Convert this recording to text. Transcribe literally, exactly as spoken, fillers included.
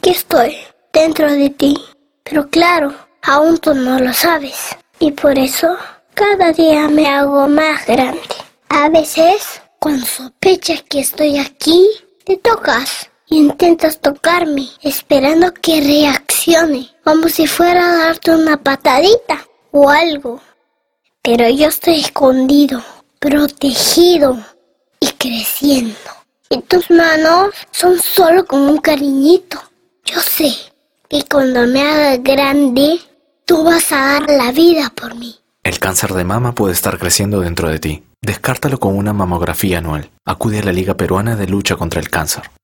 Aquí estoy, dentro de ti. Pero claro, aún tú no lo sabes. Y por eso, cada día me hago más grande. A veces, cuando sospechas que estoy aquí, te tocas y intentas tocarme, esperando que reaccione, como si fuera a darte una patadita o algo. Pero yo estoy escondido, protegido y creciendo. Y tus manos son solo como un cariñito. Yo sé que cuando me haga grande, tú vas a dar la vida por mí. El cáncer de mama puede estar creciendo dentro de ti. Descártalo con una mamografía anual. Acude a la Liga Peruana de Lucha contra el Cáncer.